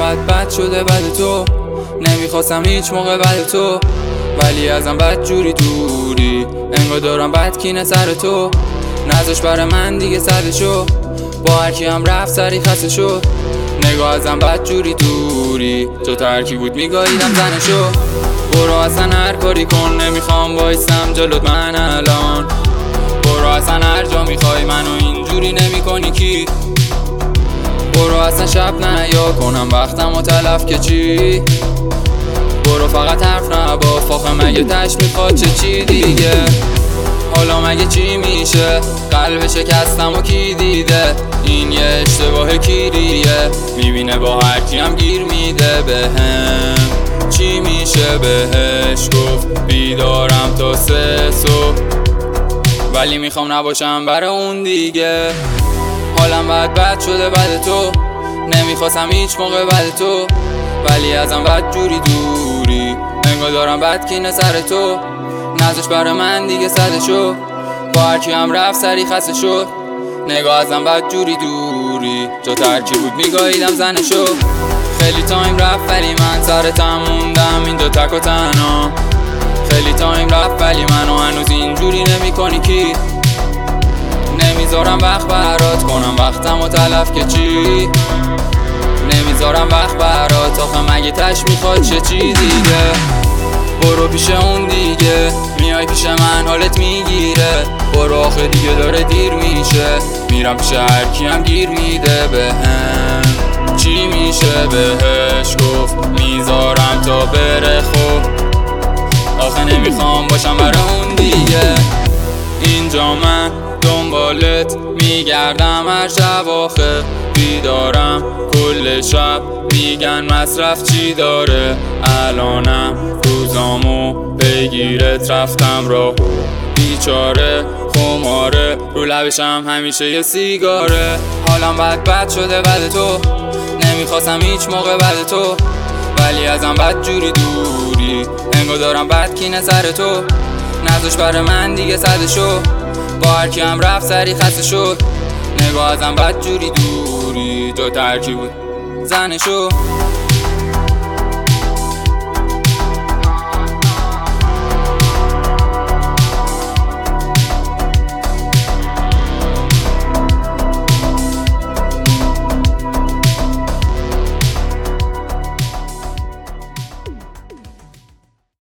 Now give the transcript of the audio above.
انقدر بد شده بد تو، نمیخواستم هیچ موقع بد تو، ولی ازم بد جوری دوری. انگار دارم بد کینه سر تو، نذاش برای من دیگه سده شو. با هرکی هم رفت سری خسته شد، نگاه ازم بد جوری دوری. تو ترکی بود میگاهیدم زنشو. برو اصلا هر کاری کن، نمیخوام وایسم جلوت من الان. برو اصلا هر جا میخوای منو اینجوری نمی کنی کی. برو اصلا شب نیا کنم وقتم و تلف که چی. برو فقط حرف نبا فاخه مگه تش میخواد چی دیگه. حالا مگه چی میشه، قلب شکستم و کی دیده. این یه اشتباه کیریه، میبینه با هرکی هم گیر میده بهم. چی میشه بهش گفت بیدارم تا 3 صبح، ولی میخوام نباشم برای اون دیگه. حالم بد شده بد تو، نمیخواستم هیچ موقع بد تو، ولی ازم بد جوری دوری. انگار دارم بد کینه سر تو، نذاش برای من دیگه سده شو. با هرکی هم رفت سری خسته شد، نگاه ازم بد جوری دوری. تو ترکی بود میگاهیدم زنشو. خیلی تایم رفت ولی من سرتم موندم این دو تک و تنها. خیلی تایم رفت ولی منو هنوز اینجوری نمی کنی کی. نمیذارم وقت برات کنم وقتم و تلف که چی. نمیذارم وقت برات آخه مگه تش میخواد چی دیگه. برو پیش اون دیگه، میای پیش من حالت میگیره. برو آخه دیگه داره دیر میشه، میرم پیش هرکی هم گیر میده بهم. چی میشه بهش گفت میذارم تا بره خوب، آخه نمیخوام باشم برای اون دیگه. اینجا من دنبالت میگردم هر شب آخه بیدارم کل شب. میگن مصرف چی داره، الانم روزامو بگیرت رفتم راهو. بیچاره خماره رو لبشم همیشه یه سیگاره. حالم بد شده بد تو، نمیخواستم هیچ موقع بد تو، ولی ازم بد جوری دوری. انگار دارم بد کینه سر تو، نذاش برای من دیگه سده شو. با هرکی هم رفت سری خسته شد، نگاه ازم بد جوری دوری. تو ترکی بود زنشو.